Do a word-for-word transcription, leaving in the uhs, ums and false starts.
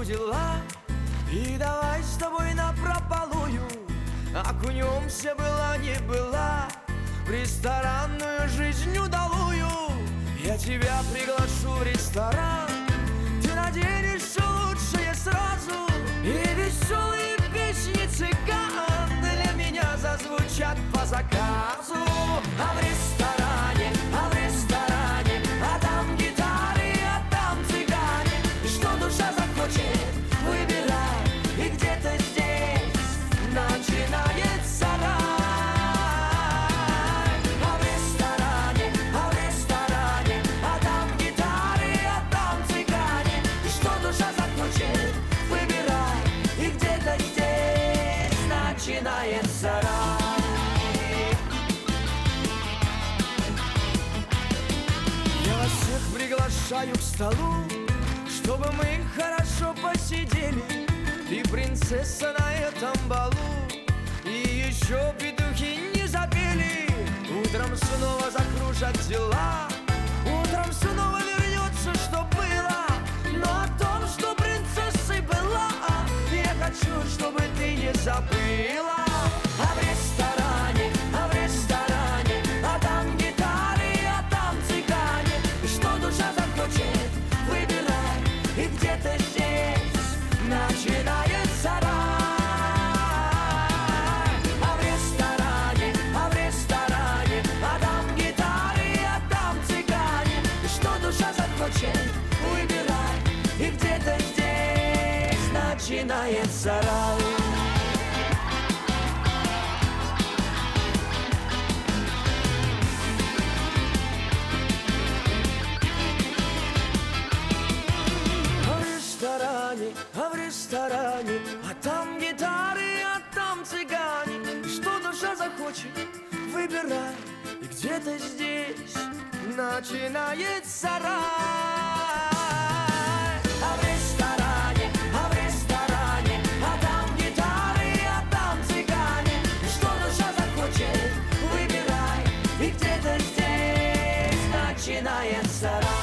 дела, и давай с тобой напропалую окунемся, была не была, в ресторанную жизнь удалую. Я тебя приглашу в ресторан, ты наденешь все лучшее сразу, и веселые песни цыган для меня зазвучат по заказу. А в ресторане, а в ресторане, а там гитары, а там цыгане. Что душа захочет, выбирай, и где-то здесь начинается рай. А в ресторане, а в ресторане, а там гитары, а там цыгане. Что душа захочет, выбирай, и где-то здесь начинается рай. Я вас всех приглашаю к столу, чтобы мы хорошо посидели. Ты принцесса на этом балу, и еще петухи не запели. Утром снова закружат дела, утром снова вернется, что было. Но о том, что принцессой была, я хочу, чтобы ты не забыла. А в ресторане, а в ресторане, а там гитары, а там цыгане. Что душа захочет, выбирай, и где-то здесь начинается рай. А в ресторане, а в ресторане, а там гитары, а там цыгане. Что душа захочет, выбирай, и где-то здесь начинается рай. А в ресторане, а там гитары, а там цыгане. Что душа захочет, выбирай, и где-то здесь начинается рай. А в ресторане, а в ресторане, а там гитары, а там цыгане. Что душа захочет, выбирай, и где-то здесь начинается рай.